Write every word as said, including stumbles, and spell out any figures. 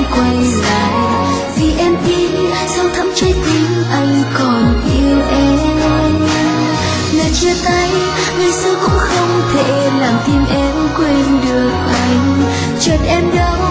quay lại, vì em biết sâu thẳm trái tim anh còn yêu em. Lời chia tay ngày xưa cũng không thể làm tim em quên được anh. Chợt em đau